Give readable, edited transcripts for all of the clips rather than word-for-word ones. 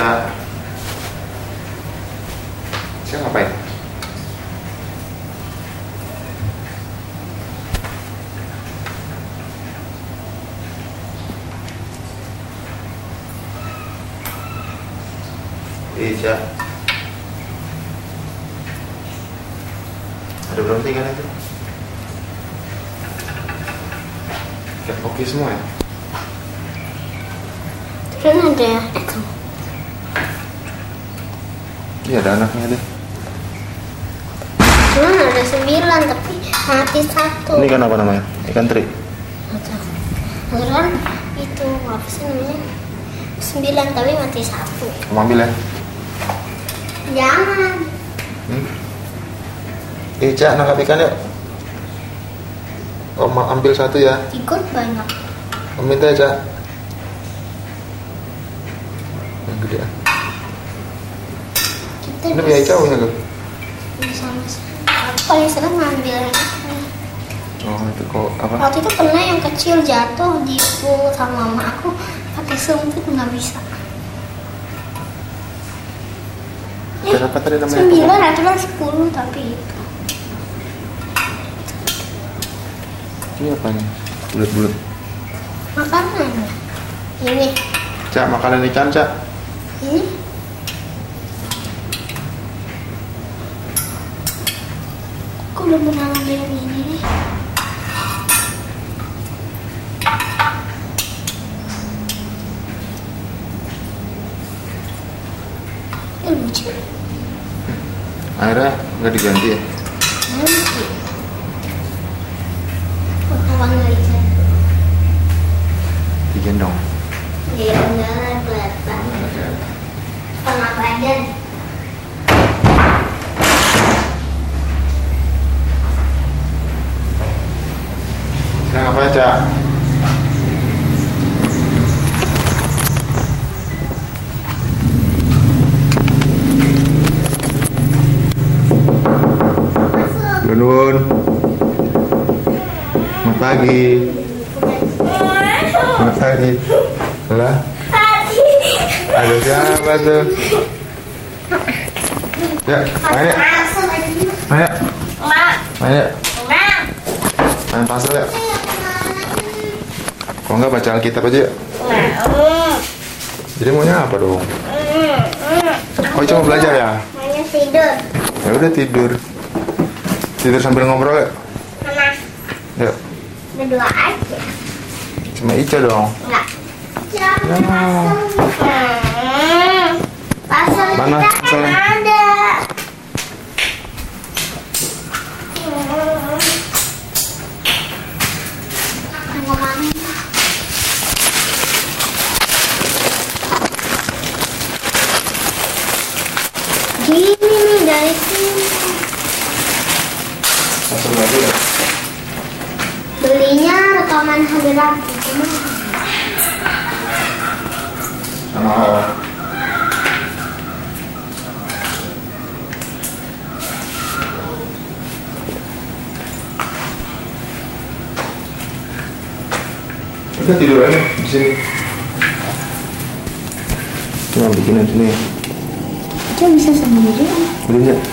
Cak. Cak ngapain? Cak. Ada berhenti kan itu? Udah oke semua ya? Kan ada itu. Iya ada anaknya deh. Cuma ada 9 tapi mati 1. Ini kan apa namanya? Ikan teri. Kan itu apa sih namanya? 9 tapi mati 1. Kamu ambil ya? Jangan. Cak nangkap ikan yuk. Om ambil 1 ya. Ikut banyak. Om minta ya Cak. Yang gede ya. Kita Ini punya Ica punya lo? sama-sama. Aku paling sering ngambil yang ini. Oh itu kok apa? Waktu itu pernah yang kecil jatuh dipukul sama mama aku pakai sumpit nggak bisa. Ikan apa tadi namanya? 9 aturan 10 tapi itu. Ini apanya? Bulat-bulat. Makanan. Ini. Cak makanan ikan Cak. Ini. Aku belum pernah ngambil yang ini nih. Ini lucu. Akhirnya nggak diganti ya? Nanti. Kawan nggak bisa. Digendong. Iya benar kelihatan. Sama badan. Sekarang apa Cak? Gunun. Selamat pagi. Selamat pagi. Lah. Ada siapa tuh? Ya, main ya. Main ya. Main ya. Main puzzle ya. Kalau enggak baca Alkitab aja ya. Jadi maunya apa dong? Oh cuma belajar ya? Maunya tidur. Ya udah tidur. Tidur sambil ngobrol ya? Mana? Yuk. Berdua aja. Cuma Ica dong. Enggak. Ya. Pasal Mana kita pasalnya? kan ada. Ngomongin. Gini nih dari sini. Masuk lagi ya? Belinya rekaman hadirat. Sama apa? Udah tidur aja di sini. Cuma bikinan sini. Dia bisa sendiri. Belum ya?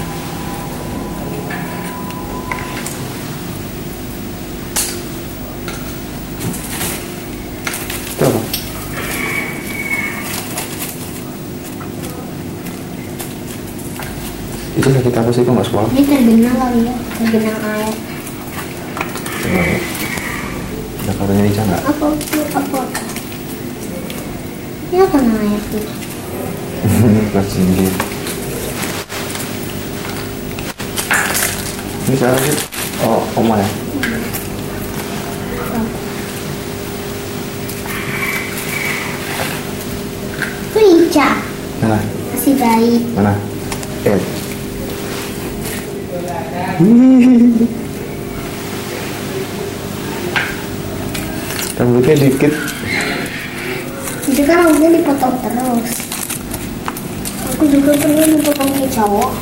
Itu apa? Itu sakit apa sih kok nggak sekolah? Ini tergenang kali ya, tergenang air. Coba ya. Ada katanya Ica nggak? Apa? Ya kan air tuh. Kelas tinggi. Ini siapa sih? Oh, Oma ya? Itu Ica, Mana? masih bayi. Mana? Rambutnya dikit. Itu kan rambutnya dipotong terus. Aku juga pernah dipotong kayak cowok.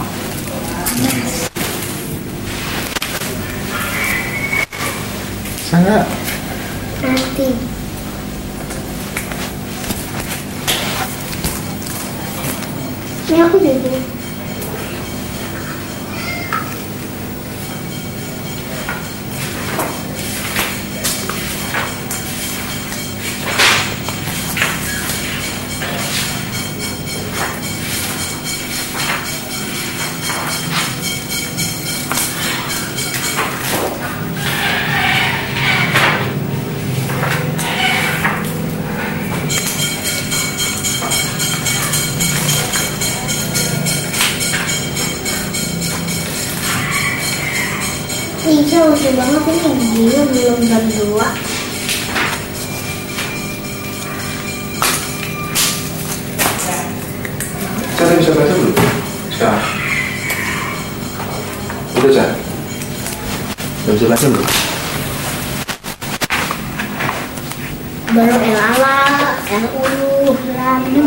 Sangat. Nanti. Ini aku juga. Iya, lucu banget ini. Dia belum jam 2. Cara bisa baca belum? Sekarang? Udah, Cak? Udah bisa baca belum? Baru Elala, LU, Ranu.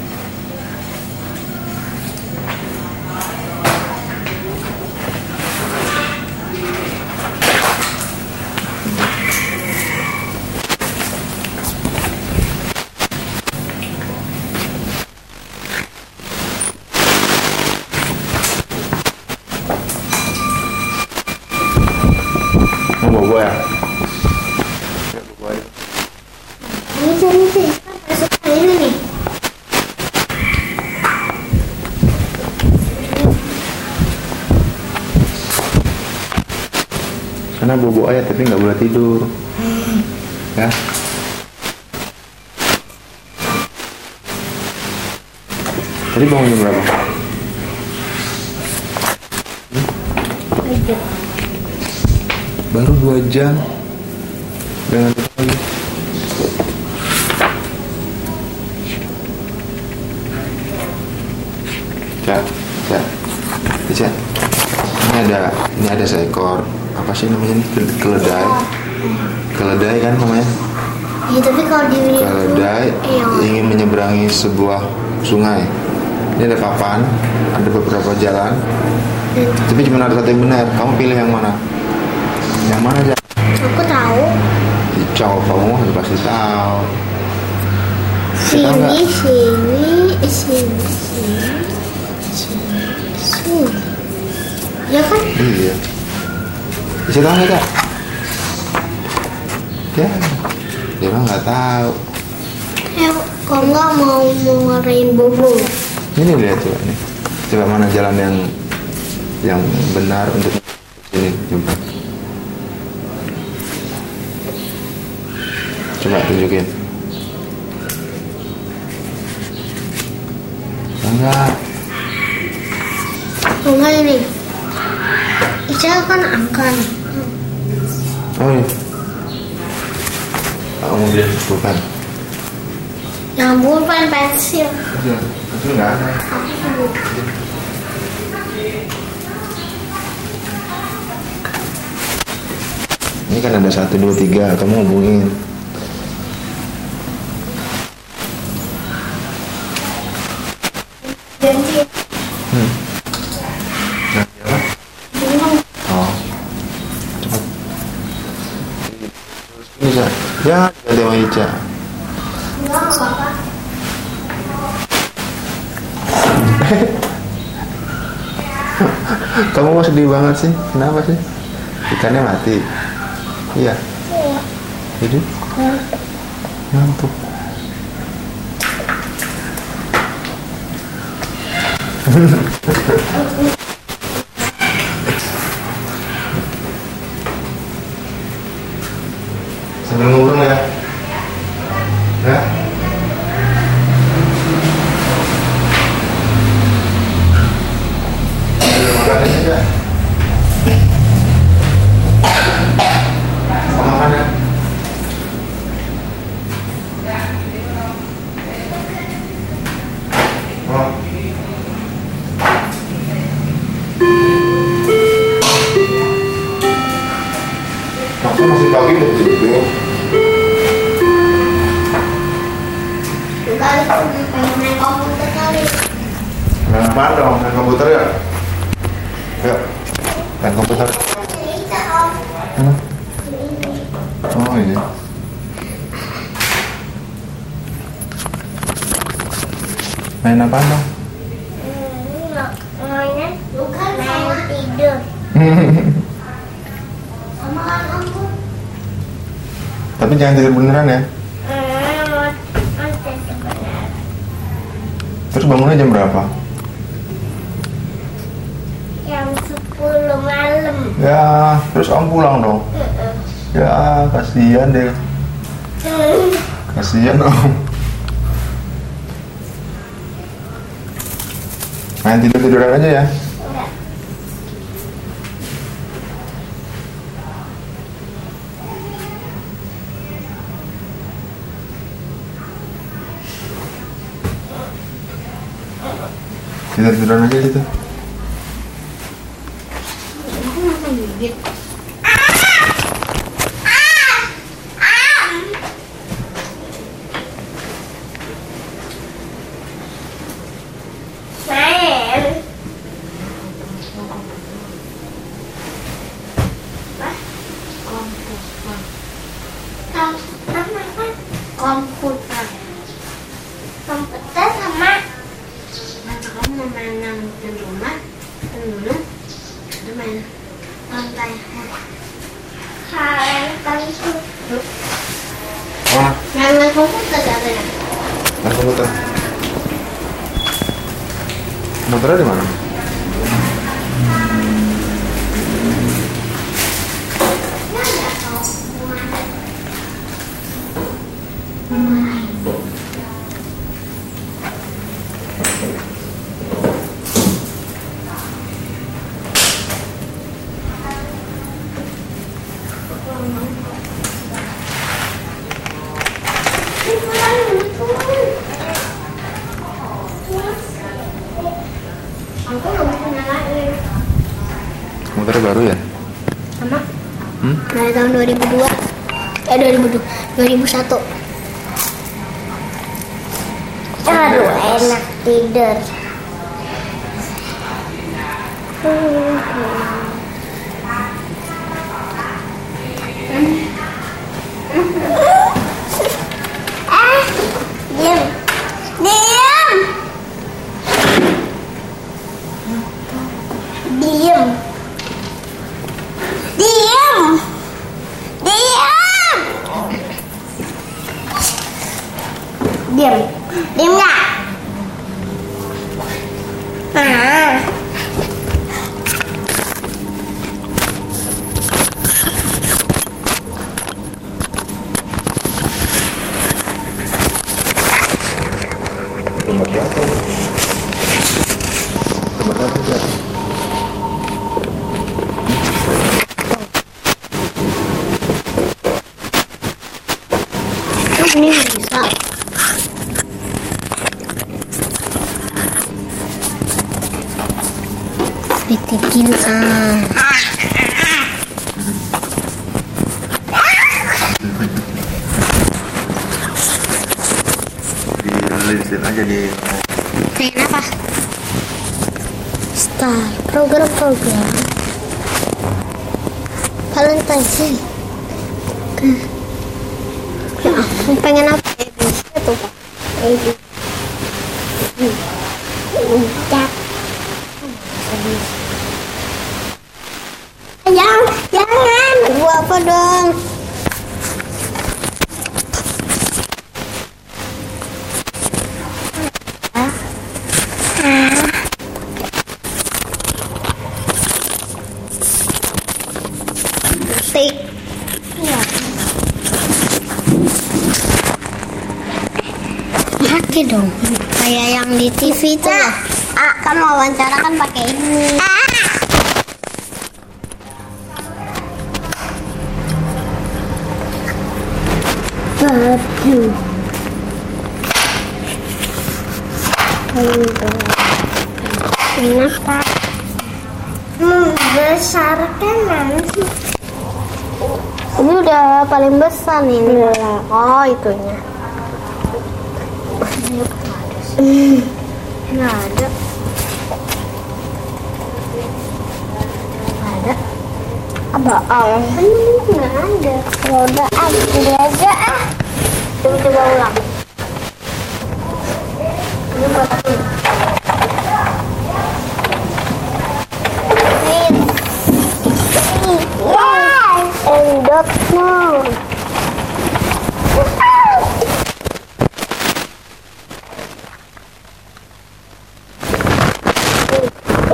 Mau bawa ya? Ya, bawa aja. Ini sih. Kan suka ini nih. Karena bobo aja tapi nggak boleh tidur. Ya. Tadi bangun jam berapa? Aja. Baru 2 jam. Jangan lupa lagi. Cak. Ini ada seekor apa sih namanya ini? Keledai. Keledai kan namanya? Ya, tapi kalau di Keledai ingin menyeberangi sebuah sungai. Ini ada papan, ada beberapa jalan, tapi cuma ada satu yang benar. Kamu pilih yang mana? Yang mana aja? aku tahu. Hijau, kamu harus pasti tahu. Kita nggak? Sini. Ya kan? Iya. Bisa tahu nggak, Kak? Ya, dia mah nggak tahu. Ya, kok nggak mau ngarain bobo? Ini lihat coba nih. Coba mana jalan yang benar untuk sini. Coba tunjukin. Enggak. Enggak ini. Ica kan angkan. Oh iya. Kamu bilang bukan. Yang bukan pensil. Itu enggak ada. Ini kan ada 1, 2, 3. Kamu hubungin. Ganti. Ganti apa? Oh. Cepat. Ini Ca. Ya, ganti sama Ica. Enggak apa-apa. Kamu kok sedih banget sih? Kenapa sih? Ikannya mati. Iya. Jadi ngantuk. Sambil ngobrol ya. Ya. Makan aja. Makan ya. Oh. Masih pagi udah tidur. Kali pengen main komputer kali. Main apa dong? Main komputer ya? Yuk, main komputer. Cerita om. Oh iya. Main apa dong? Sama kan aku. Tapi jangan tidur beneran ya. Terus bangunnya jam berapa? Jam 10 malam. Ya, terus Om pulang dong. Ya, kasihan deh. Kasihan Om. Main tidur-tiduran aja ya. Enggak. Tidur-tiduran aja gitu. Aku makan gigit. Main. Komputer. Komputer sama kamu mau main di rumah dulu itu main lantai lantai itu Mana? main komputer katanya. Main komputer. Komputernya di mana? Aku nggak bisa nyalain. Komputernya baru ya? Sama. Hmm? Dari tahun 2002. 2001. Aduh, enak tidur. Diam. Diam. Diam. Diam. Diam. Diam. Diam nggak? Ah. Tempat apa? Tempat apa ya? Ini bisa. Ditikin Dilisin aja di. Main apa? Star program Valentine's Day. Ya, aku pengen apa? ABC tuh Pak. ABC. Udah. Jangan. Gua apa dong? Tik. Iya. Pakai dong. Kayak yang di TV itu loh. Kan wawancara kan pakai ini. Baju. Kenapa? Membesarkan nanti. Ini udah paling besar nih. Oh, itunya. Nggak ada. Ada. Apaan? Nggak ada. Udah aja. Coba ulang. Ini buat aku.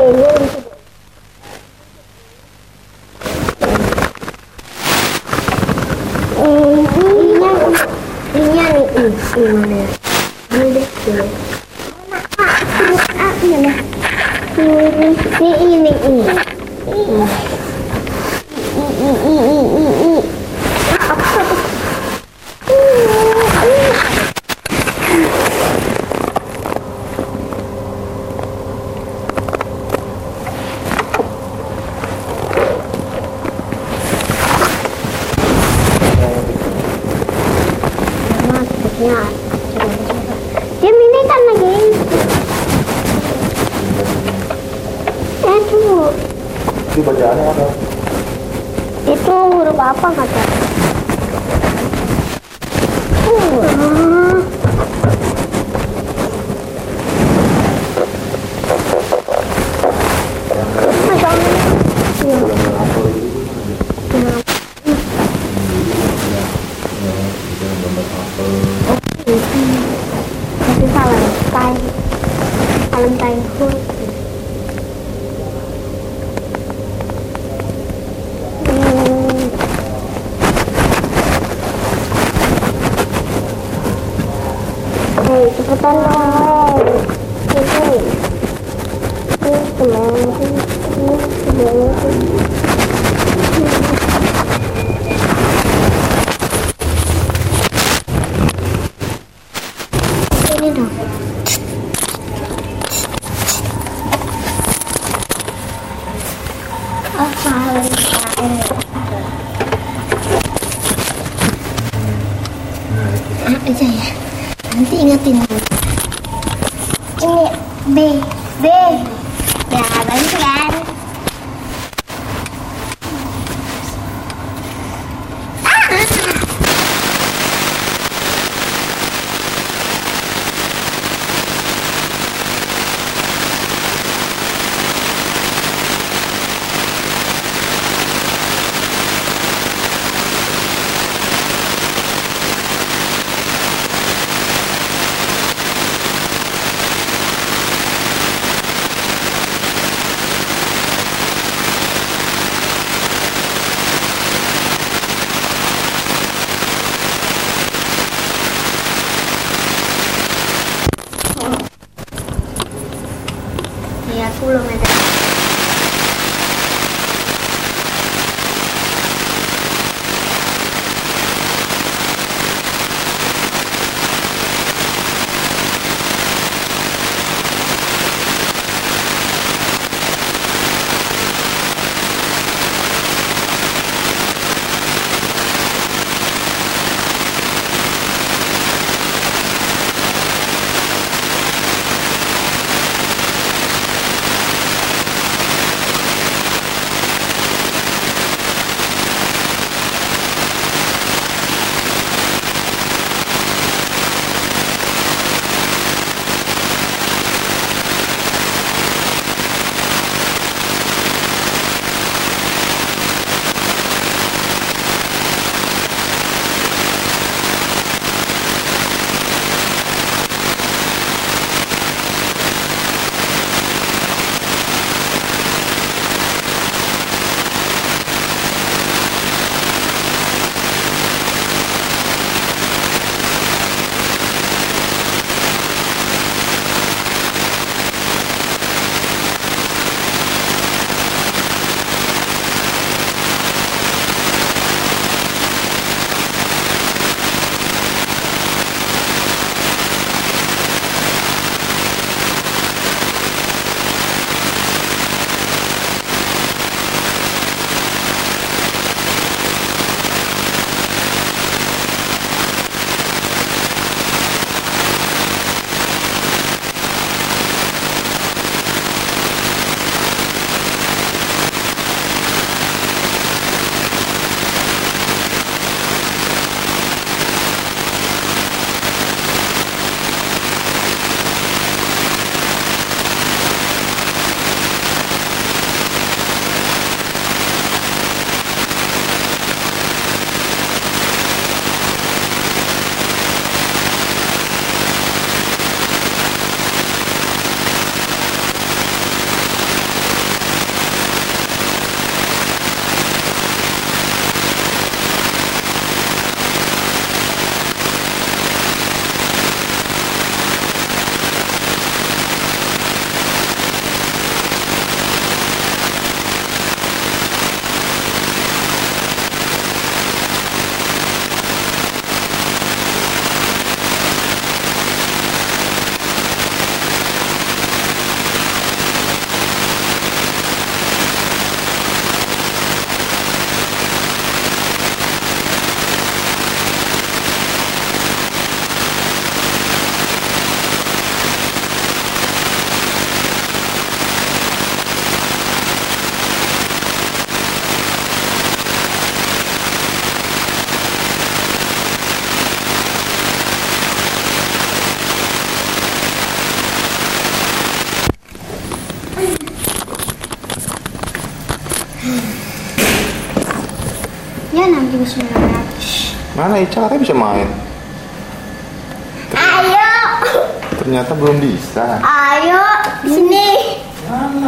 Dia ini kan lagi itu Itu bacaannya apa? itu huruf apa kata tapi Valentine huruf cepetan dong. Ini dong. Aja ya. Nanti ingetin. Ini B. Ya, bagus kan? Ya, aku belum ada. 1.900. Mana Ica katanya bisa main? Ayo. Ternyata belum bisa. Ayo, sini. Mana?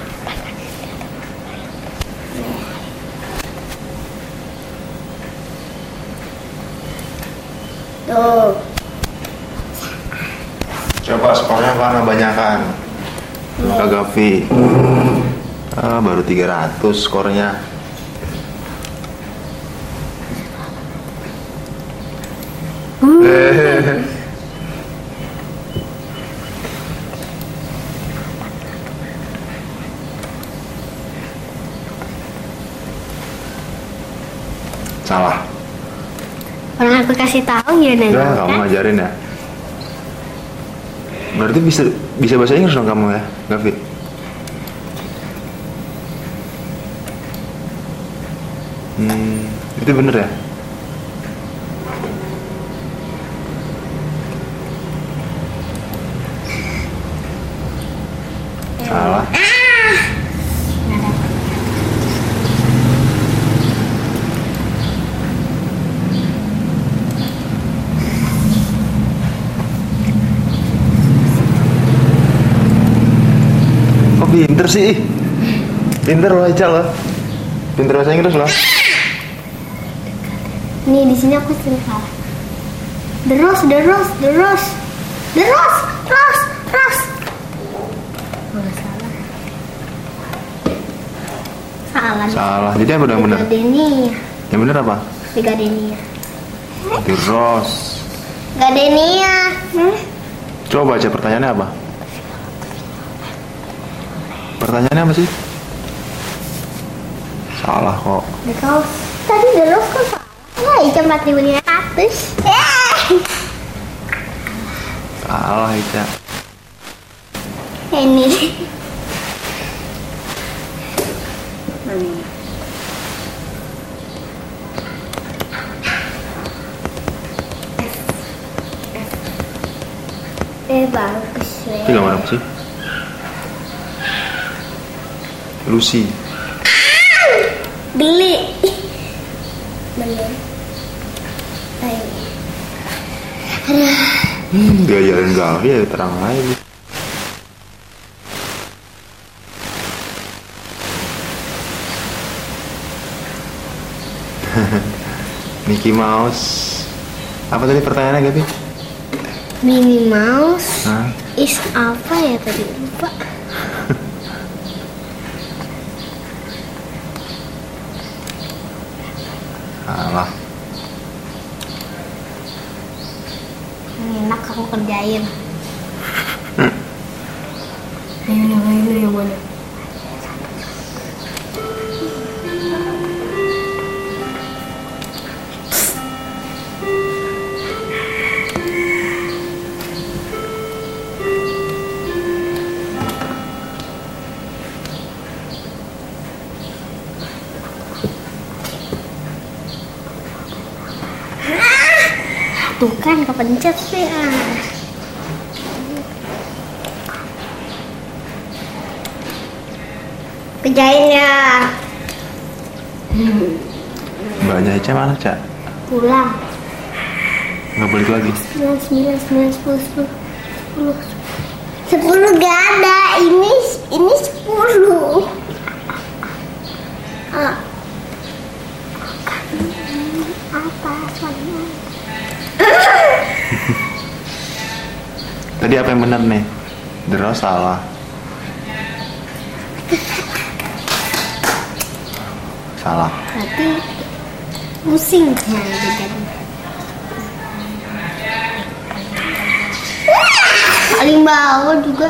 Tuh. Coba skornya mana banyakan? Kak Gavi. Baru 300 skornya. Salah. Orang aku kasih tahu ya Nana. Udah, kamu ngajarin ya. Berarti bisa bahasa Inggris dong kamu ya, Gavi? Itu bener ya? Salah. Kok pinter sih? Pinter loh Ica loh. Pinter bahasa Inggris loh. Nih di sini aku sering salah. The rose. Oh, salah. Salah. Jadi apa yang bener? Gardenia. Yang bener apa? Di Gardenia. The rose. Gardenia. Coba baca pertanyaannya apa? Pertanyaannya apa sih? Salah kok. The rose. Tadi the rose kok salah? Ya, Ica 4.500. Salah Ica. Ini. Bagus ya. Itu gambar apa sih? Lucy. Beli. Ayo. Diajarin Gavi ya terang aja. Mickey Mouse. Apa tadi pertanyaannya Gavi? Minnie Mouse Hah? is apa ya tadi? Lupa. Salah. Enak aku kerjain. Ayo yang mana? Tuh kan kepencet sih Kerjain ya. Mbaknya Ica mana Cak? Pulang. Nggak balik lagi. 9, 10 gak ada. Ini 10. Apa soalnya? Tadi apa yang benar nih? The rose salah. Salah. Berarti pusing ya jadi. Paling bawah juga.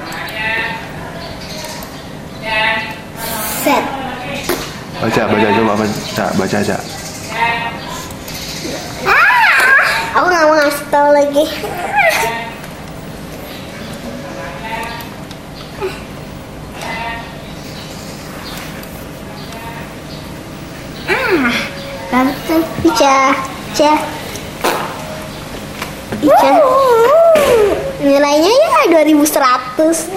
Set. Baca coba baca aja. Aku nggak mau ngasih tahu lagi. Kartu Ica. Nilainya ya 2100.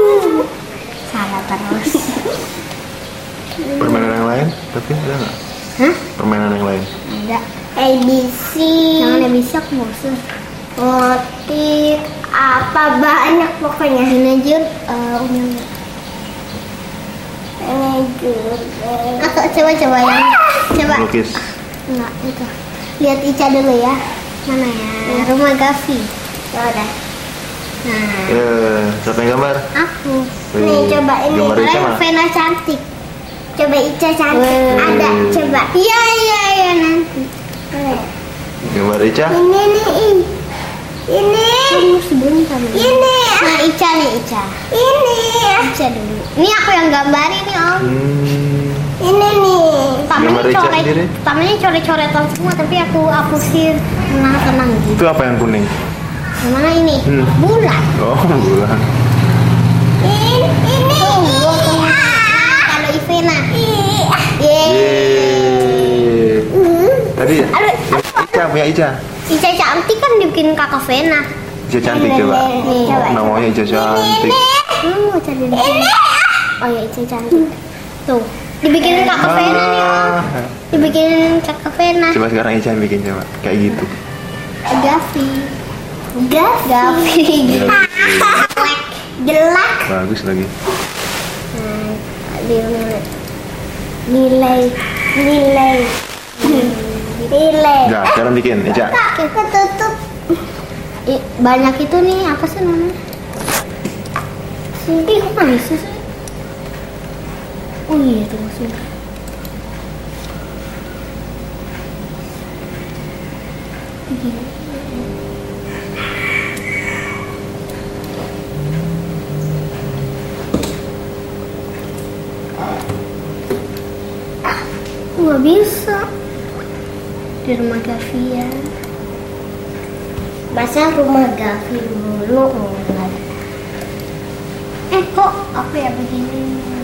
Salah terus. Permainan yang lain, tapi ada nggak? Hah? Permainan yang lain. Ada. ABC. Jangan ABC, aku bosan. Motif apa banyak pokoknya. Ini aja unyu. Ini juga. Aku coba yang coba. Lukis. Enggak itu. Lihat Ica dulu ya. Mana ya? Rumah Gavi. Ya udah. Nah. Siapa yang gambar? Aku. Nih coba ini. Gambar Ica mana? Vena cantik. Coba Ica cantik. Ada. Coba. Iya nanti. Gambar Ica? Ini nih. Ini. Tunggu sebentar. Ini. Nah Ica nih Ica. Ini. Ica dulu. Ini aku yang gambarin nih Om. Ini nih. Tamanya coret-coretan semua, tapi aku sih tenang gitu. Itu apa yang kuning? Yang mana ini? Bulan. Oh, bulan. Ini. Kalau Ivena. Yeay. Tadi Ica punya Ica. Ica cantik kan dibikin kakak Vena. Ica cantik coba. Namanya Ica cantik. Mau cari ini. Oh ya Ica cantik. Tuh. Dibikinin kakak Vena nih Om. Dibikinin kakak Vena. Coba sekarang Ica yang bikin coba. Kayak gitu. Gavi. Jelek. Bagus lagi. Nilai. Enggak, sekarang bikin Ica. Kita tutup. Banyak itu nih, apa sih namanya? Ih, kok nggak bisa sih? Oh iya, tunggu sebentar. Nggak bisa. Di rumah Gavi ya. Masa rumah Gavi dulu enggak? Kok apa ya begini?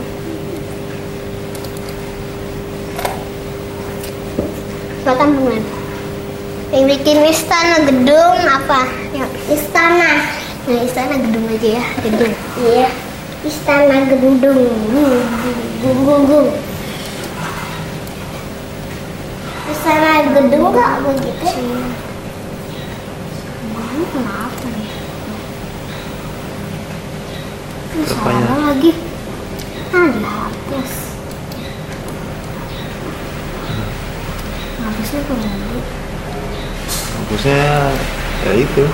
Makan bunga. Yang bikin istana gedung apa? Ya, istana. Nah, istana gedung aja ya, gedung. Iya. Istana gedung. Gung. Istana gedung nggak begitu? Kenapa nih? Salah lagi. Dihapus. Hapusnya kemana? Hapusnya ya itu.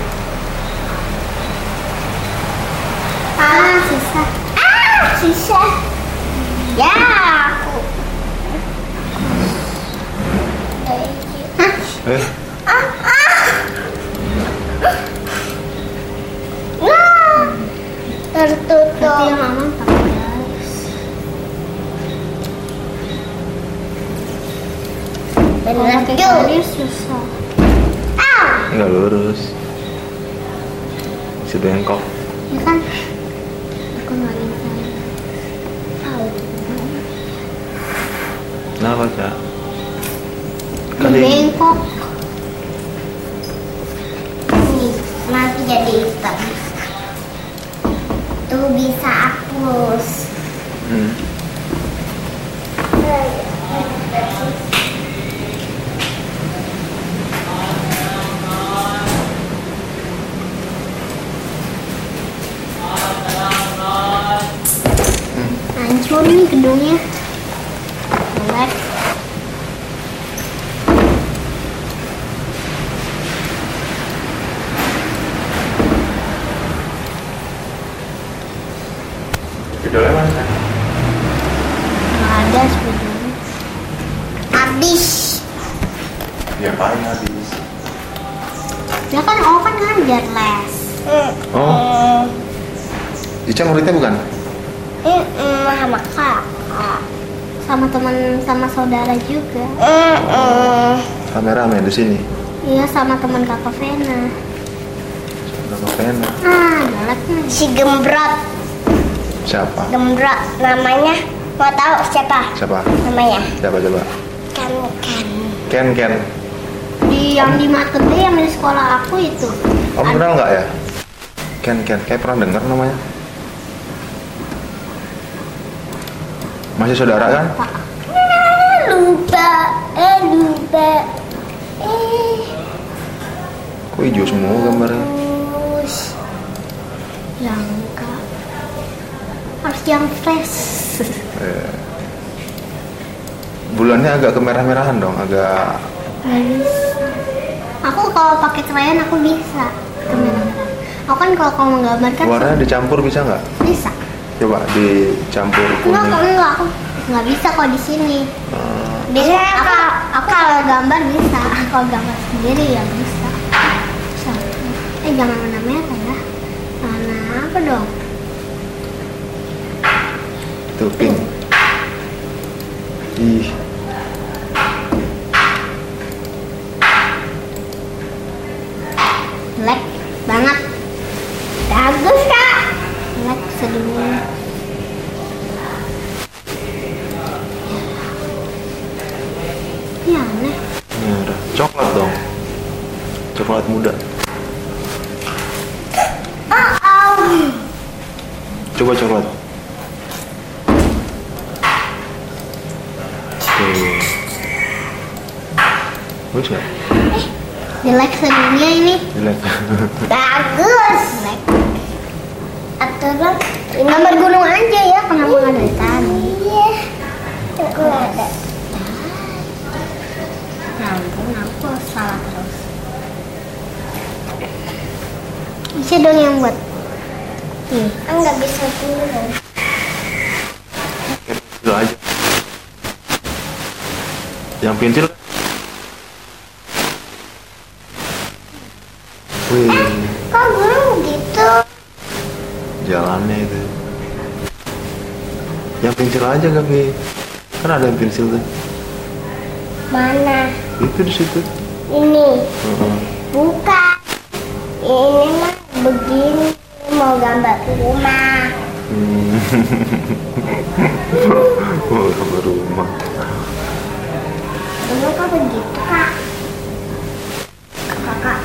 Sisa. Ya, aku. Tertutup. Tapi yang aman 14. Benar juga susah. Enggak lurus. Si bengkok. Ya kan? Aku nggak bisa. Kenapa, Cak? Bengkok. Nih, nanti jadi hitam. Tuh bisa hapus. Hancur nih gedungnya. Jelek. Spidolnya mana? Nggak ada sebetulnya. Habis. Ya paling habis. Ya kan kan ngajar les. Oh. Ica muridnya bukan? Sama kakak. Sama teman, sama saudara juga. Rame-rame di sini. Iya, sama teman kakak Vena. Kakak Vena. Galaknya. Si Gembrot. Siapa? Gembrot namanya. Mau tahu siapa? Siapa? Namanya. Siapa coba? Ken. Yang di Matebe yang di sekolah aku itu. Om kenal nggak ya? Ken. Kayak pernah dengar namanya. Masih saudara kan? lupa. Kok hijau semua gambarnya? Yang enggak. Harus yang fresh. Bulannya agak kemerah-merahan dong, agak. Nggak bisa. Aku kalau pakai crayon aku bisa kemerah-merahan. Aku kan kalau kamu menggambarkan. Warnanya dicampur bisa nggak? Bisa. Coba dicampur kuning. Enggak, aku nggak bisa kalau di sini. Biasanya aku kalau gambar bisa, kalau gambar sendiri ya bisa. Jangan warna merah ya. Warna apa dong? Tuh pink. Ih. Jelek banget. Bagus kak. Jelek sedih. Ya aneh. Merah. Coklat dong. Coklat muda. Coba coklat. Bagus nggak? Jelek sedunia ini. Jelek. Bagus. Jelek. Atau gambar gunung aja ya, kenapa nggak dari tadi? Iya. Aku ada. Ya ampun, aku salah terus. Bisa dong yang buat. Enggak bisa dulu. Pensil aja. Yang pensil. Wih. Kok gunung gitu? Jalannya itu. Yang pensil aja Gabi. Kan ada yang pensil tuh. Mana? Itu di situ. Ini. Bukan. Ini mah begini. Mau gambar rumah. Mau gambar rumah. Dulu kok begitu kak? Kakak.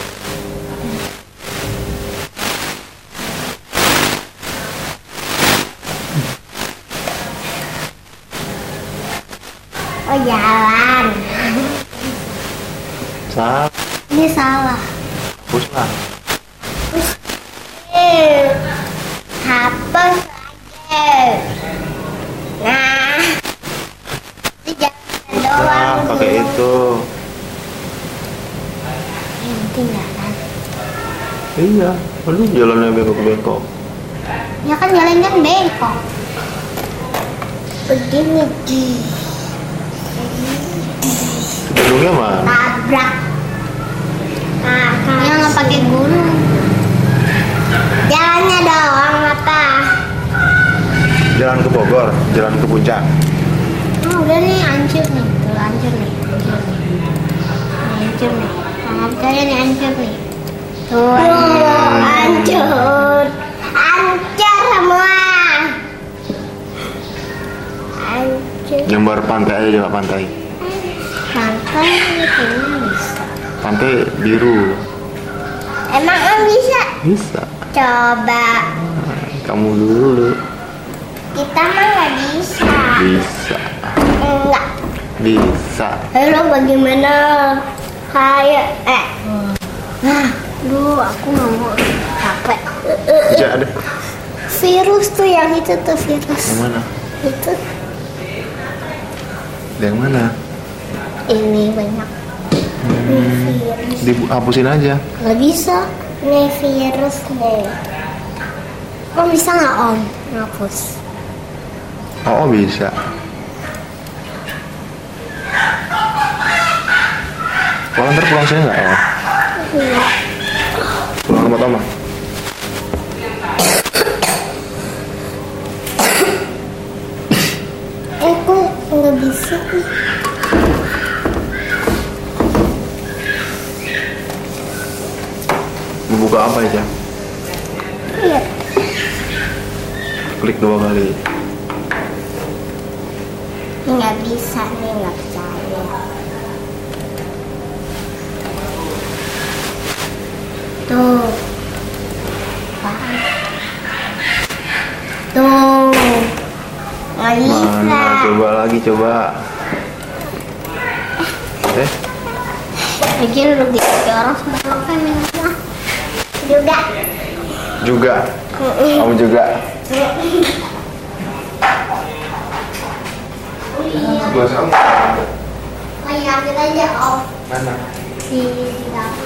Oh jalan. Salah. Ini salah. Hapus lah. Hapus aja. Nah, ini jalan doang. Pakai itu. Yang tinggalan. Iya, lu jalannya bengkok-bengkok. Ya kan jalannya bengkok. Begini di. Gedungnya mana? Tabrak. Nah, kalian nggak pakai gunung. Jalannya doang apa? Jalan ke Bogor, jalan ke Puncak. Oh, udah nih hancur nih, tuh hancur nih, hancur nih. Sama kalian nih hancur nih. Tuh hancur, hancur semua. Hancur. Gambar pantai aja, coba pantai. Pantai itu bisa. Pantai biru. Emang om bisa? Bisa. Coba. Kamu dulu. Kita mah nggak bisa. Bisa. Enggak. Bisa. Halo, bagaimana? Kayak Duh, aku nggak mau, capek. Bisa ada. Virus tuh yang itu tuh virus. Yang mana? Itu. Yang mana? Ini banyak. Ini virus. Dihapusin aja. Nggak bisa. Ini virus deh. Om bisa nggak om ngapus? Oh, bisa. Kalau ntar pulang sini nggak ya? Iya. Pulang sama Toma. Kok nggak bisa nih? Mau buka apa aja? Iya. Klik 2 kali. Nggak bisa nih, nggak percaya. Tuh. Apaan? Tuh. Nggak bisa. Mana? Coba lagi, coba. Oke. Bikin duduk di kaki orang semua kan minumnya. Juga. Juga. Kamu juga. Gua sama. Oh iya, ambil aja om. Mana? Di dapur.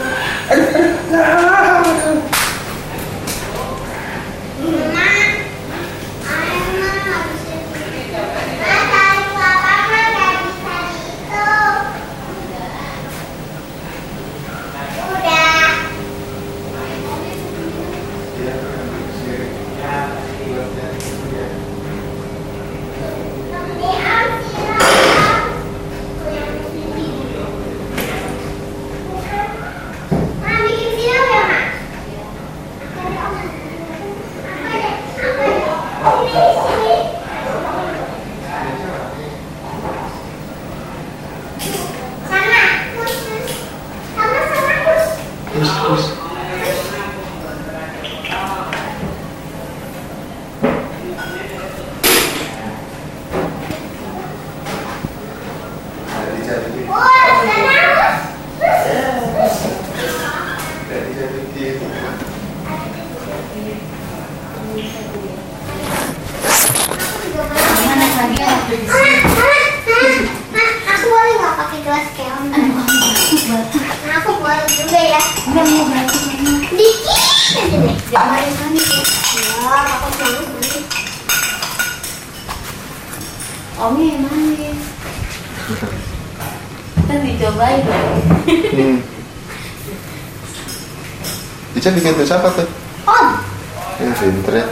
Aku boleh nggak pakai gelas keong? Aku boleh juga ya. Dikit aja deh. Jangan panik ya. Wah, aku selalu beli. Omnya yang manis. Kan dicobain dong. Ica bikin tuh siapa tuh? Om. Pinter ya.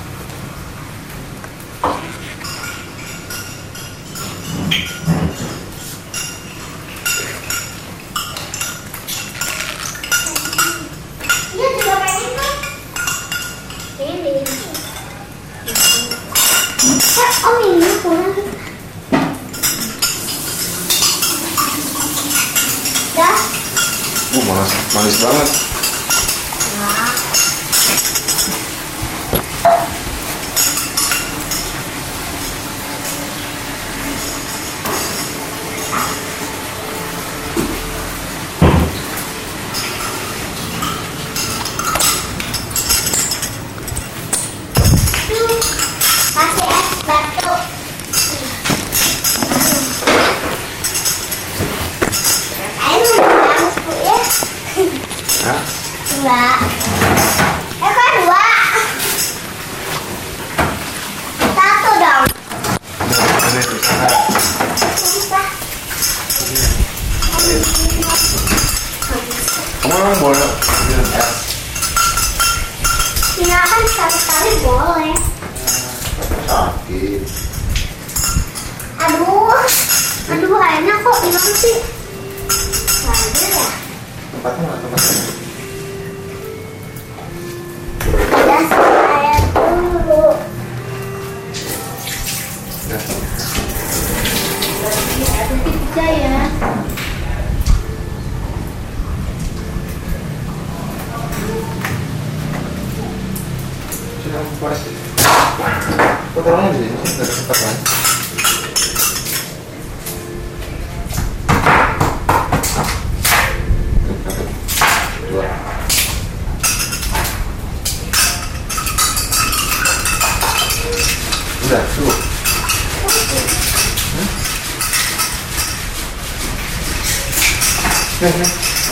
Dia juga pengen kan? Ini. Om ini kurang. Dah. Manis banget. Kasih es batu. Ayo harus bu ya. Hah? Dua. Kok dua? Satu dong. Ini tuh sana. Bisa. Kamu emang boleh minum es? Silakan sekali-kali boleh. Sakit. Aduh, airnya kok hilang sih? Nggak ada ya? Tempatnya mana tempatnya? Udah saya dulu. Udah. Ada pizza ya. Sudah puas sih. Kok taruhnya di sini? Nggak ada tempat lain. Dua. Udah, cukup. Nih.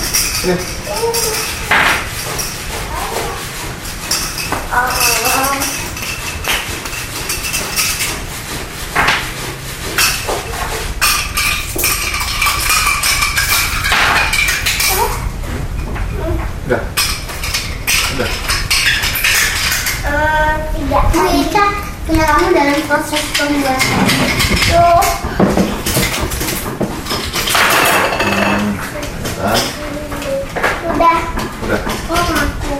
Udah. Tidak. Kita punya kamu dalam proses pembuatan. Tuh. Udah. Oh, aku.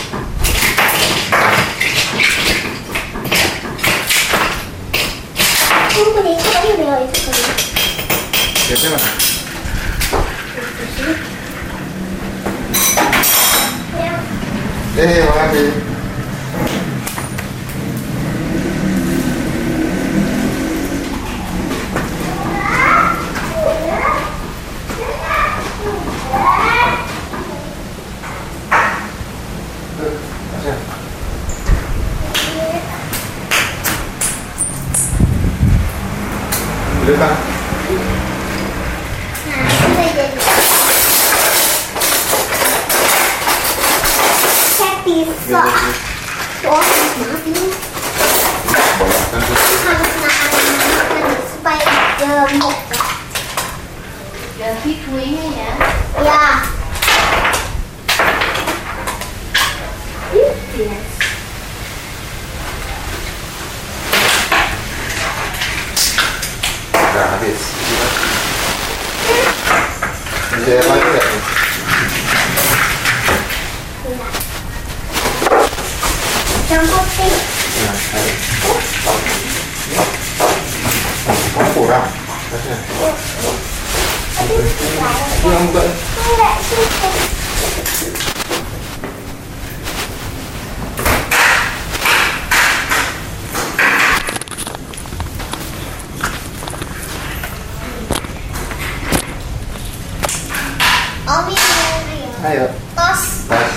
Aku punya itu tadi udah itu tadi. Siapnya mana? Ya. Makasih. depan. Nah, udah jadi. Kayak pisau. Oh, banget ini. Harus nahan supaya gemuk. Ganti kuenya ya. Ya. Udah habis. Masih ada lagi nggak? Yang putih. Nah, ayo. Kamu kurang. Kurang buka. Enggak cukup. Om ini Ayo. tos. Tas.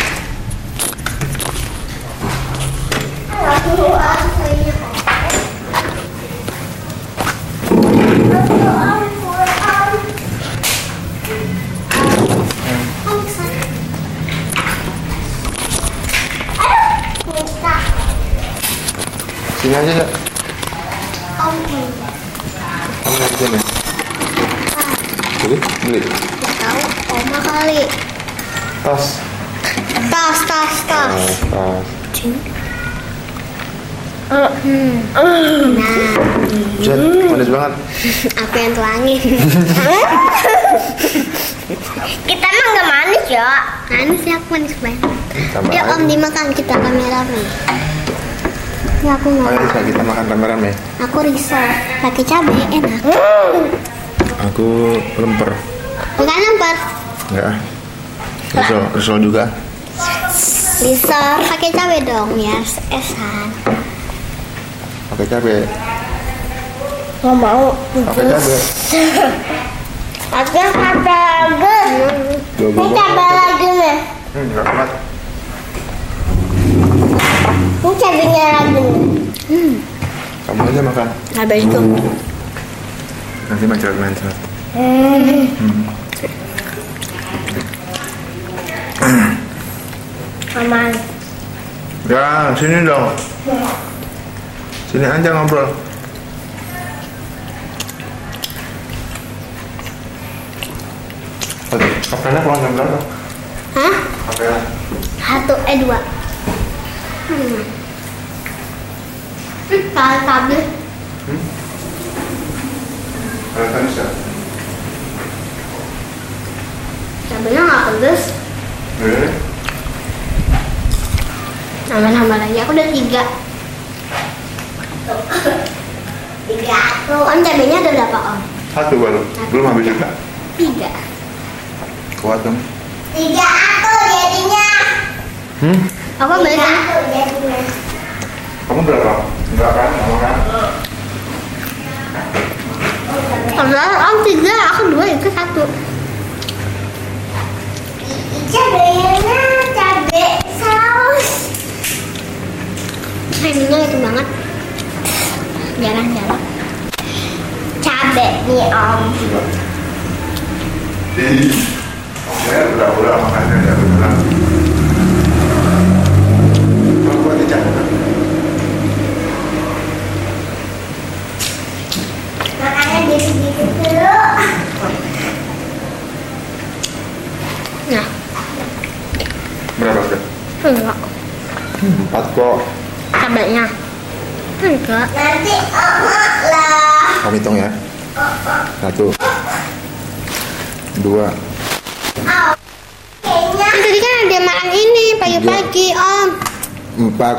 Sini aja ya. Kamu lihat sini. Beli. Tahu, oma kali. Tas. Tas. Tas. Nah, Jet, manis banget. aku yang tuangin. Kita mah nggak manis ya. Manis ya, aku manis banget. Tambah Ya om aja. dimakan kita rame-rame. Ya aku nggak Ayo mau. Rizka, kita makan rame-rame. Aku risol pakai cabai enak. Aku lemper. Bukan lemper. Enggak. Risol juga. Risol pakai cabai dong ya, esan. Pakai cabai. Nggak mau. Pakai cabai. Aku cabai lagi. Ini cabai lagi nih. Enggak kuat. Ini cabainya lagi nih. Kamu aja makan. Cabai itu. Nanti main cepat. Aman. Ya, sini dong. Sini aja ngobrol. Kapelnya pulang jam berapa? Hah? Kapelnya. 2. Kalau cabai. Kalau kan bisa. Cabainya nggak pedes. Nambah-nambah lagi. Aku udah 3. 3 aku. Om cabainya ada berapa om? Satu baru. Belum habis juga. 3. Kuat dong. 3 aku jadinya. Aku beli aku jadinya. Kamu berapa? Enggak kan? Kamu kan? Kalau om 3, aku 2 itu 1. Cabainya cabai saus. Ini itu banget. Jarang-jarang. Cabai nih om. Saya udah makannya ya beneran. Kalau buat dicampur. Makanya dikit-dikit dulu. Nah, Berapa sih? enggak. 4 kok. Cabainya. Enggak. Nanti emak lah. Kamu hitung ya. 1, 2, Tadi kan ada makan ini pagi-pagi om. 4.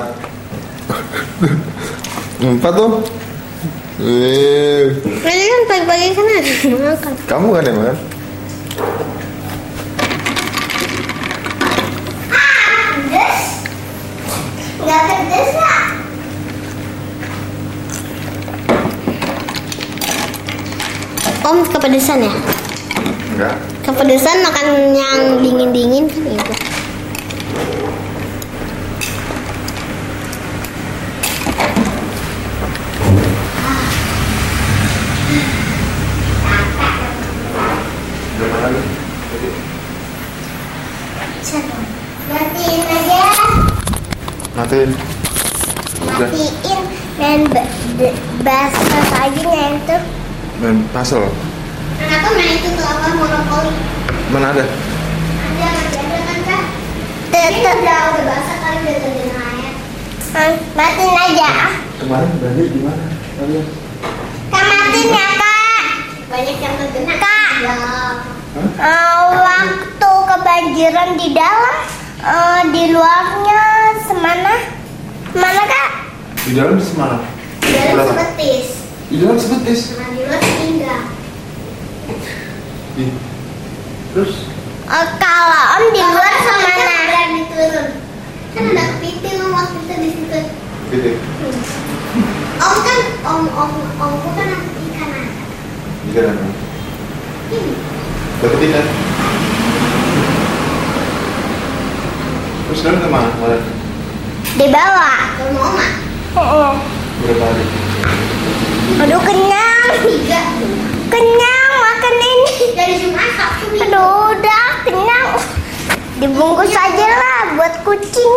4 tuh. Tadi kan pagi-pagi kan ada makan. Kamu kan yang makan? Pedes? Nggak pedes lah. Om kepedesan ya? Enggak. Kepedesan makan yang dingin-dingin kan itu. Matiin. Udah. Matiin dan bahasa lagi yang itu. Main puzzle. Aku main itu tuh apa monopoli. Mana ada? Ada kan Kak? Tetep udah basah kali udah terjun air. Matiin aja. Kemarin banjir di mana? Kalian? Kak matiin ya Kak. Banyak yang terkena. Kak. Ya. Waktu kebanjiran di dalam, di luarnya semana? Mana Kak? Di dalam semana? Di dalam sebetis. Di dalam sebetis. Nah, di luar tinggal. Terus? Kalau Om di luar semana? Berani turun. Kan ada kepiting waktu itu di situ. Kepiting. Om kan, omku kan ikan ada. Ikan apa? Ini. Dapat ikan. Terus sekarang kemana? Di bawah. Ke rumah Oma. Berapa hari? Aduh kenyang. 3. Kenyang makan ini. Dari Jumat Sabtu. Aduh udah kenyang. Dibungkus aja lah buat kucing.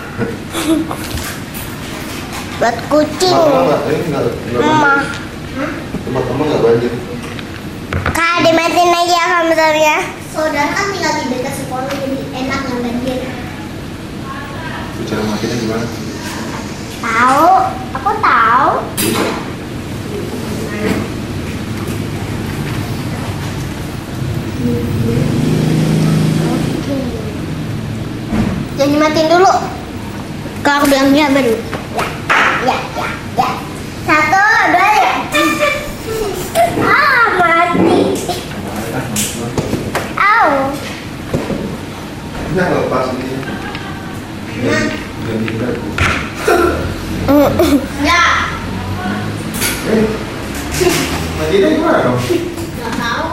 Buat kucing. Mama. Tempat kamu nggak banjir. Kak dimatiin aja komputernya. Saudara kan tinggal di dekat sekolah jadi enak nggak banjir. Cara matinya gimana? Tahu, aku tahu. Oke. Jangan dimatiin dulu. Kalau aku bilang ya baru. Ya. 1, 2, ya. Mati. Au. Nggak lepas ini. Ya. Matinya gimana dong? Nggak tahu.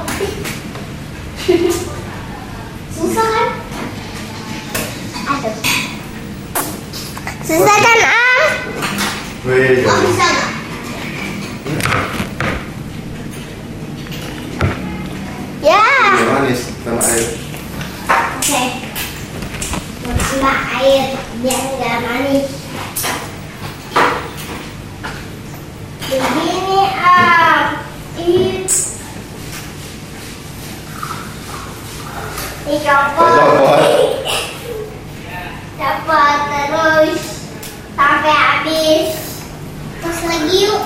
Susah kan? Aduh. Susah kan, Am? Wih, Oh, bisa nggak? Ya. manis sama air. Oke. Tambah air biar nggak manis. Begini, Am. Dicopot. Copot terus sampai habis. Terus lagi yuk.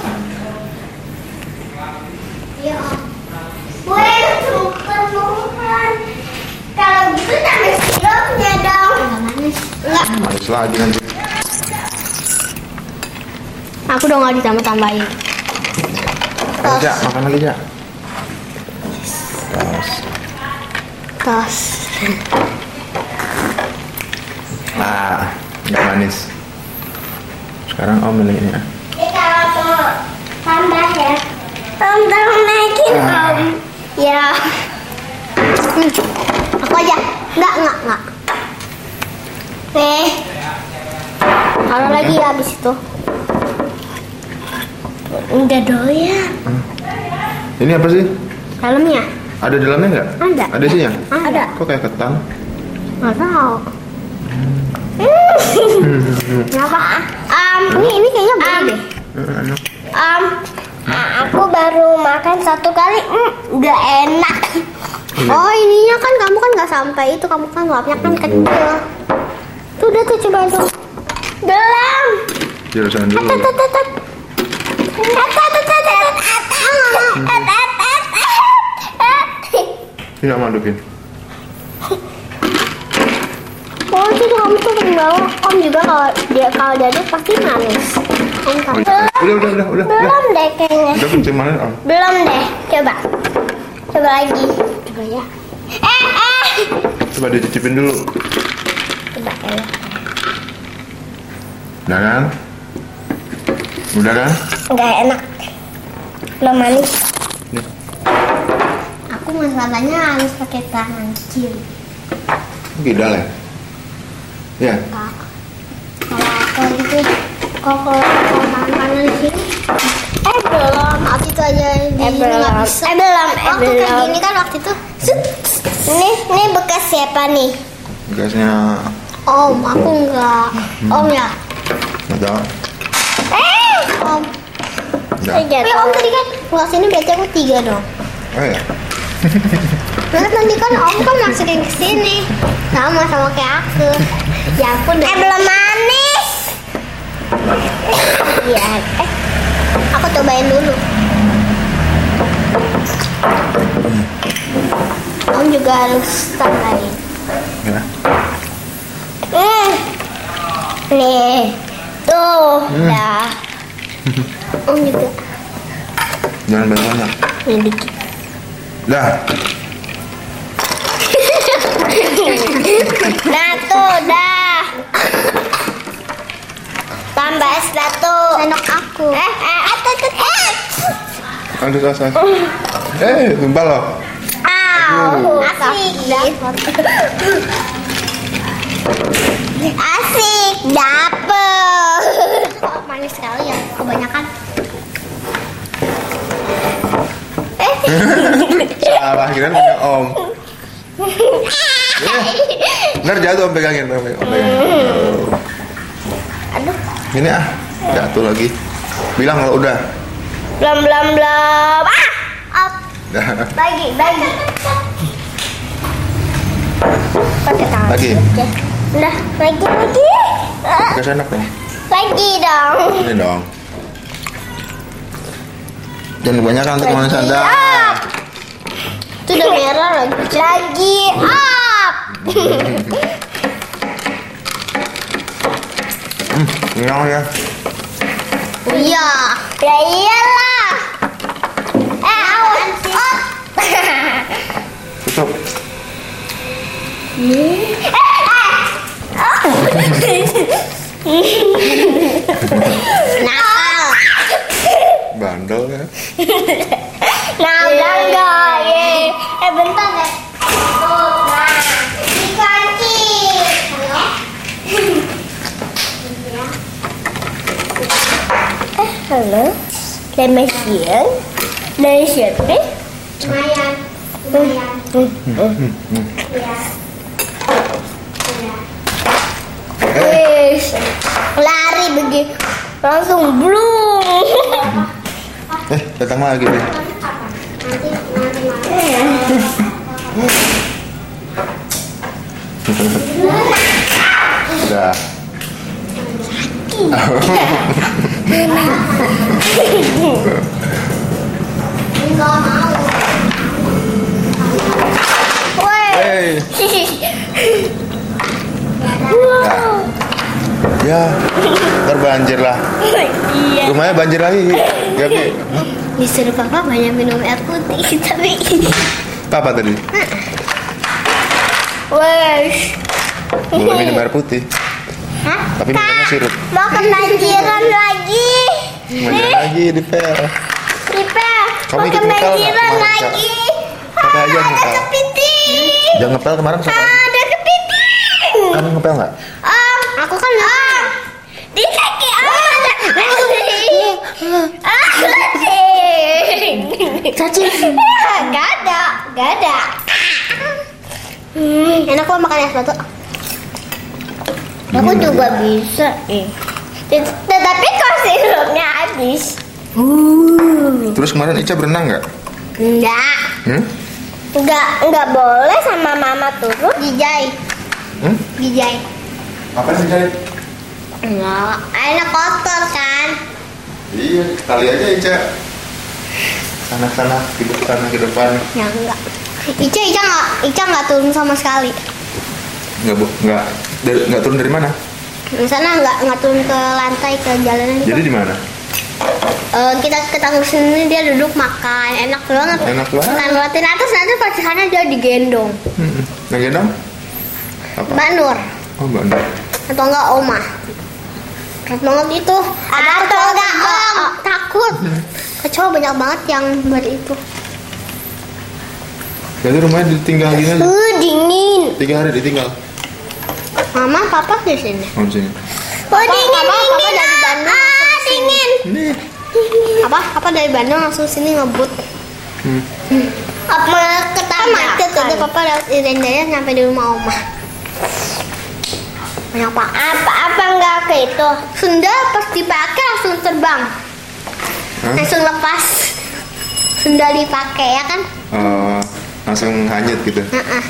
Ya. Boleh bukan. Kalau gitu tambah sirupnya dong. Enggak manis. Enggak. Manis lagi nanti. Aku udah nggak ditambah-tambahin. Ja, makan lagi Ja. Tos. Nah, nggak manis. Sekarang Om milih ini ya. Ini kalau mau tambah ya. Tambah naikin Om. Ya. Aku aja. Enggak. Nih. Kalau lagi ya habis itu. Enggak doyan. Ini apa sih? Dalamnya? Ada dalamnya nggak? Ada. Ada isinya? Ada. Kok kayak ketan? Nggak tahu. Kenapa? Ini kayaknya boleh deh. Enak. Aku baru makan 1 kali, nggak enak. Oh ininya kan kamu kan nggak sampai itu, kamu kan lapnya kan kecil. Tuh udah tuh coba tuh. Belum. Jurusan dulu. Ini Om adukin. Oh itu kamu tuh tinggal Om juga kalau jadi pasti manis. Om Oh, tahu. udah. Belum deh kayaknya. Udah kencing manis Om. Belum deh. Coba lagi. Coba ya. Coba dicicipin dulu. Coba ya. Udah kan? Udah kan? Nggak enak. Belum manis. Nih. Aku masalahnya harus pakai tangan kecil. Gidal ya? Ya. Kak. Kalau aku gitu, kalau tangan kanan sini. Belum. Waktu itu aja nggak bisa. Waktu kayak gini kan waktu itu. Ini bekas siapa nih? Bekasnya Om, aku enggak. Om ya. Udah. Om. Udah. Om tadi kan kelas ini berarti aku 3 dong. Oh ya. Nah, nanti kan Om kan masukin ke sini. Sama kayak aku. Ya ampun. Belum manis. Iya. Aku cobain dulu. Om juga harus tambahin. Ya. Nih, tuh, dah. Om juga. Jangan banyak. Ini dikit. Dah. Nah tuh, dah. Tambah es batu. Sendok aku. Aduh kasar. Tumpah loh. Asik dapet. Kok manis sekali ya, kebanyakan. Salah, kira punya Om. Ntar jatuh Om pegangin. Aduh. Ini jatuh lagi. Bilang kalau udah. Blam. Dah. Bagi. Pakai tangan. Lagi. Udah, lagi. Pakai sendok dong. Lagi dong. Ini dong. Jangan kebanyakan nanti kemana sadar. Itu udah merah lagi. Lagi up. Kenyang ya. Iya. Ya iyalah. Awas. Tutup. Nakal. Bandel ya. Nah, enggak. Bentar deh. Tuh, nah. Dikunci. Halo. Lemesian. Dari siapa? Lumayan. Lari begitu. Langsung blung. Datang lagi deh. Udah. Enggak mau. Hey. Wow. Ya, ntar banjir lah. Iya. Rumahnya banjir lagi. Ya, Bi. Disuruh papa banyak minum air putih, tapi Apa tadi? wes. Boleh minum air putih. Hah? Tapi minumnya sirup. Mau kebanjiran lagi. Banjir lagi di pel. Ripel, Kamu mau ikut ngepel nggak kebanjiran kemarin, lagi. Sampai aja Ada ngepel. kepiting. Jangan ngepel kemarin sama. Ada kepiting. Kamu ngepel nggak? Aku kan di kaki ada. Cacing. Gak ada. Enak kok makan es batu. Aku juga bisa. Tetapi kok sirupnya habis. Terus kemarin Ica berenang nggak? Enggak. Enggak boleh sama mama turun. Gijai. Gijai. Apa sih Jai? Enggak. Airnya kotor kan. Iya, kali aja Ica. Sana ke depan. Ya enggak. Ica enggak turun sama sekali. Nggak turun dari mana? Di sana enggak turun ke lantai ke jalanan gitu. Jadi di mana? Kita ketemu sini dia duduk makan, enak banget. Enak banget. Kan ngeliatin atas nanti pas sana dia digendong. Yang gendong? Apa? Mbak Nur Oh, Mbak. atau enggak Oma. Berat banget itu. Atau enggak Om. Takut. Kecoa banyak banget yang itu. Jadi rumahnya ditinggal gini aja. Dingin. 3 hari ditinggal. Mama, papa di sini. Oh, sini. Dingin. Papa dari Bandung. Dingin. Nih. Apa dari Bandung langsung sini ngebut. Apa macet tadi papa lewat Irendaya sampai di rumah Oma. Banyak pak. Apa nggak ke itu? Sunda pas dipakai langsung terbang. Langsung lepas. Sunda dipakai ya kan? Langsung hanyut gitu.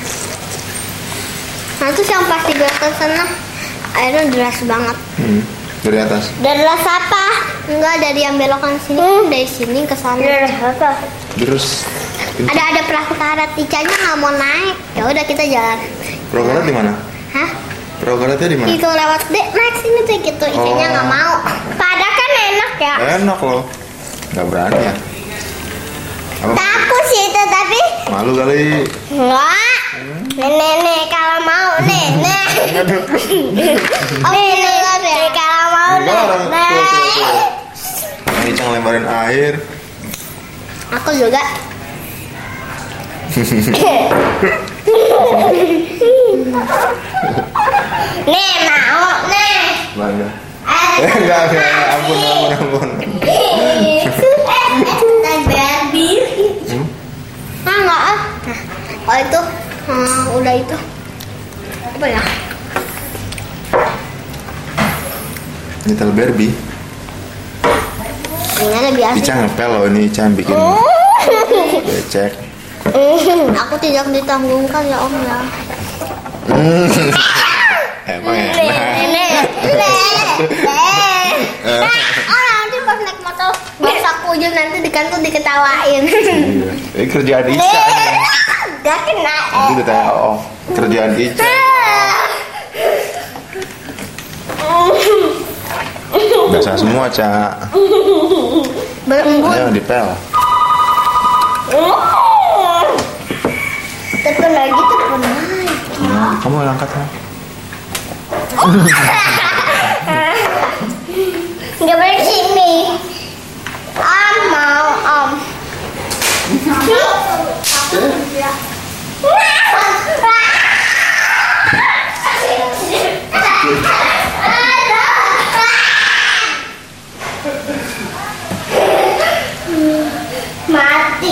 Nah terus yang pas dibawa ke sana airnya deras banget. Dari atas. Deras apa? Enggak, dari yang belokan sini. Dari sini ke sana. Terus Ada perahu karet, Icanya nggak mau naik. Ya udah kita jalan. perahu karet di mana? Hah? Perahu karetnya di mana? Itu lewat naik sini tuh gitu. Icanya nggak mau. Padahal kan enak ya. Enak loh. Nggak berani ya? Apa? Takut sih itu tapi Malu kali. enggak. Nenek kalau mau nenek. Oh nenek kalau mau Enggak orang nenek. tuh. Icang lemparin air. Aku juga. Nih mau nih. Bangga. Enggak, ampun. Baby. Enggak ah. Oh itu, udah itu. Apa ya? Little Barbie. Ini ada biasa. Ica ngepel loh ini, Ica yang bikin becek. Aku tidak ditanggungkan ya Om ya. Emang enak. Nanti pas naik motor bahasa kujul nanti di kantor diketawain. Ini kerjaan Ica nih. Gak kena. Nanti ditanya, kerjaan Ica. Basah semua, Ca. Berembun. Ayo dipel. Tapi lagi tuh pernah. Kamu yang angkat kan? Gak boleh sini. Om mau Om. Mati.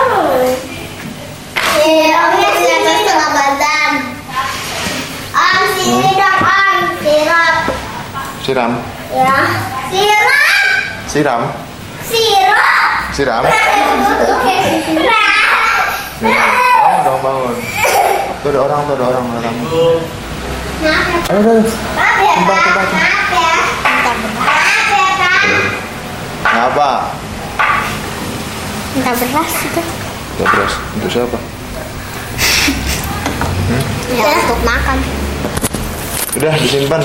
Omnya sudah setengah badan. Om sini dong Om. Sirup. Siram. Ya. Sirup. Siram. Dong bangun. Tuh ada orang. Ayo, Maaf ya, Tebak. Maaf ya. Kak. Apa? Minta beras itu. Ya terus, untuk siapa? Ya untuk makan. Udah disimpan.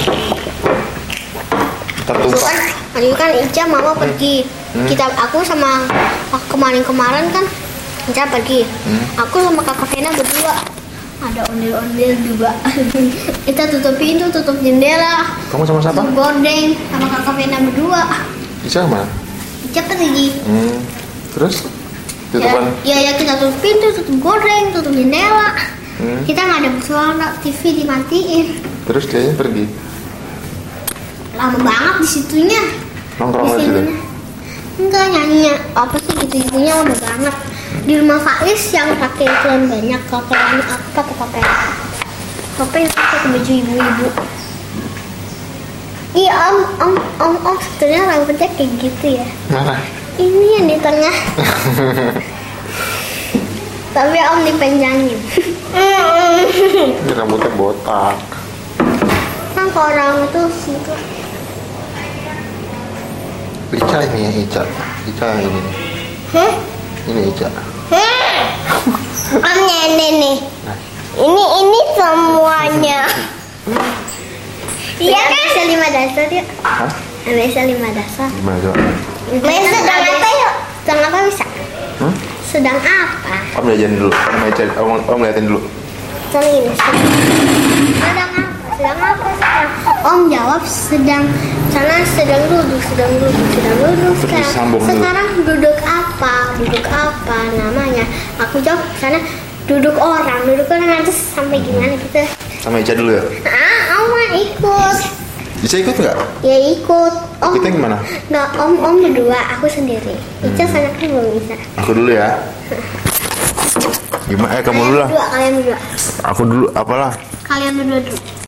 Itu Tertumpah. kan, tadi kan Ica mama pergi. Aku sama kemarin kan Ica pergi. Aku sama kakak Vena berdua. Ada ondel-ondel juga. Kita tutup pintu, tutup jendela. Kamu sama siapa? Tutup gorden sama kakak Vena berdua. Ica mana? Ica pergi. Terus? Tutupan? Ya kita tutup pintu, tutup gorden, tutup jendela. Kita nggak ada suara, TV dimatiin. Terus dia pergi? Lama banget di situnya. Nongkrong di situ? Enggak, nyanyi apa sih gitu-gitunya lama banget. Di rumah Faiz yang pakai iklan banyak. Kalau ini aku pakai pakai baju ibu-ibu. Iya om sebenarnya rambutnya kayak gitu ya. Mana? Ini yang di tengah. Tapi om dipanjangin. Ini rambutnya botak. Kan kalau orang itu gitu. Ica ini ya, Ica ini. Hah? Ini Ica. Om nenek nih. Ini semuanya. Iya kan? Bisa 5 dasar ya? Hah? Bisa 5 dasar. Gimana coba? Main sedang apa yuk? Sedang apa bisa? Sedang apa? Om belajarin dulu. Om liatin dulu. Sedang ini. Sedang apa? Sedang apa sekarang? Om jawab sedang. Sana sedang duduk. Terus disambung dulu. Sekarang duduk apa namanya? Aku jawab sana duduk orang nanti sampai gimana gitu. Sama Ica dulu ya? Om mau ikut. Ica ikut nggak? Ya ikut. Om. Ikutnya gimana? Nggak, om berdua, aku sendiri. Ica sana kan belum bisa. Aku dulu ya. Gimana? Kamu dulu lah. Kalian berdua. Aku dulu, apalah? Kalian berdua dulu.